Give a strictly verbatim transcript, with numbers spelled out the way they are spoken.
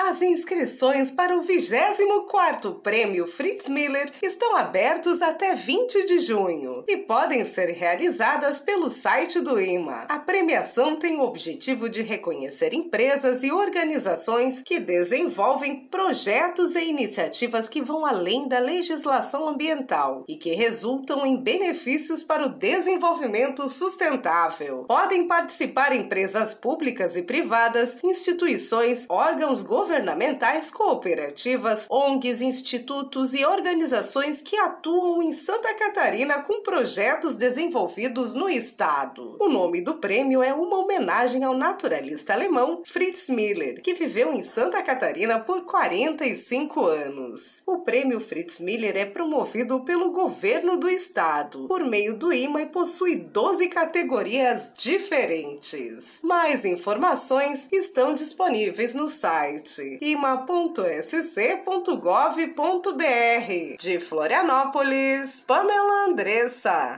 As inscrições para o vigésimo quarto Prêmio Fritz Miller estão abertos até vinte de junho e podem ser realizadas pelo site do I M A. A premiação tem o objetivo de reconhecer empresas e organizações que desenvolvem projetos e iniciativas que vão além da legislação ambiental e que resultam em benefícios para o desenvolvimento sustentável. Podem participar empresas públicas e privadas, instituições, órgãos governamentais, cooperativas, O N Gs, institutos e organizações que atuam em Santa Catarina com projetos desenvolvidos no estado. O nome do prêmio é uma homenagem ao naturalista alemão Fritz Miller, que viveu em Santa Catarina por quarenta e cinco anos. O prêmio Fritz Miller é promovido pelo governo do estado, por meio do I M A, e possui doze categorias diferentes. Mais informações estão disponíveis no site i m a ponto s c ponto gov ponto b r. De Florianópolis, Pamela Andressa.